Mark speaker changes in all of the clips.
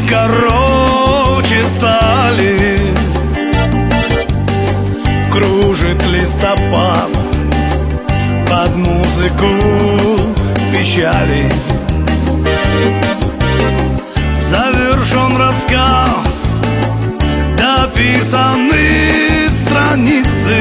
Speaker 1: короче стали. Кружит листопад под музыку печали. Завершен рассказ, дописаны страницы.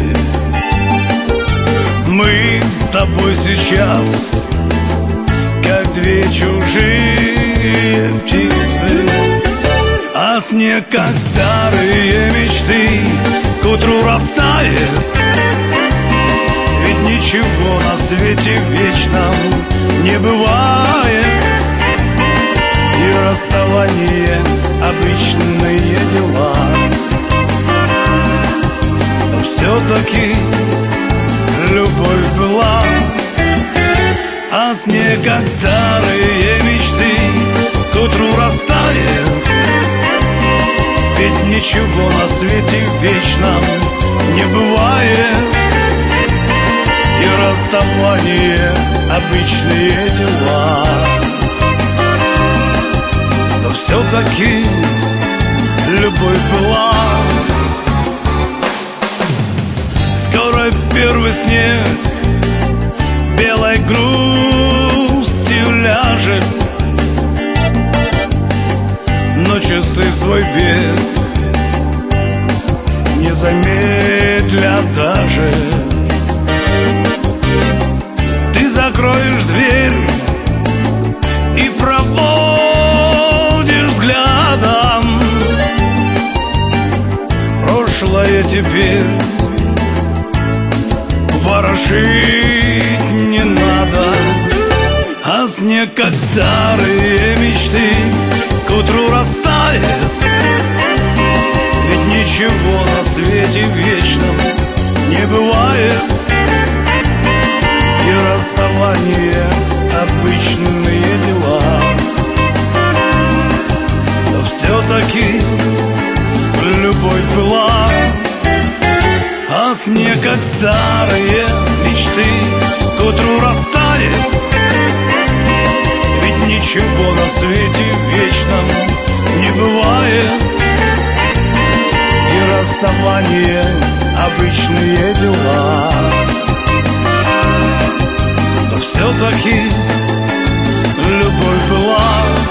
Speaker 1: Мы с тобой сейчас как две чужие птицы. А снег, как старые мечты, к утру растает. Ведь ничего на свете вечном не бывает. И расставание — обычные дела. Но все-таки любовь была. А снег, как старые мечты, к утру растает. Ведь ничего на свете вечном не бывает. И расставание — обычные дела. Но все-таки любовь была. Скоро первый снег белой грустью ляжет, но часы свой бег не замедлят даже. Ты закроешь дверь и проводишь взглядом. Прошлое теперь ворошить не надо. А снег, как старые мечты, к утру растает. Ведь ничего на свете вечном не бывает. И расставание — обычные дела. Но все-таки любовь была. А снег, как старые мечты, к утру растает. Ведь ничего на свете вечном не бывает. И расставание — обычные дела. Но все-таки любовь была.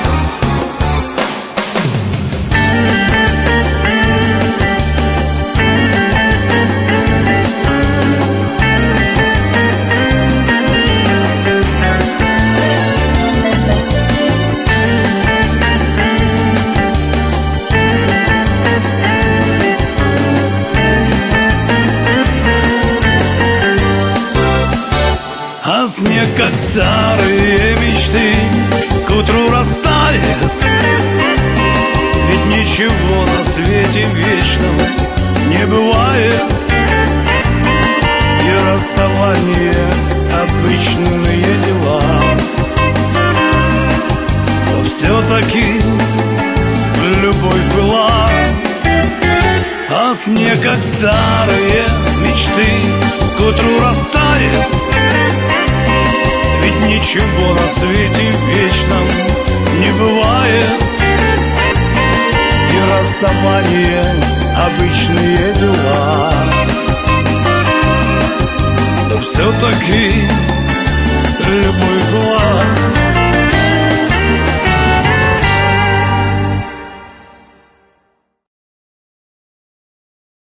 Speaker 1: А снег, как старые мечты, к утру растает. Ведь ничего на свете вечном не бывает. И расставание — обычные дела. Но все-таки любовь была. А снег, как старые мечты, к утру растает. Ведь ничего на свете вечном не бывает. И расставание — обычные дела. Но все-таки любовь была.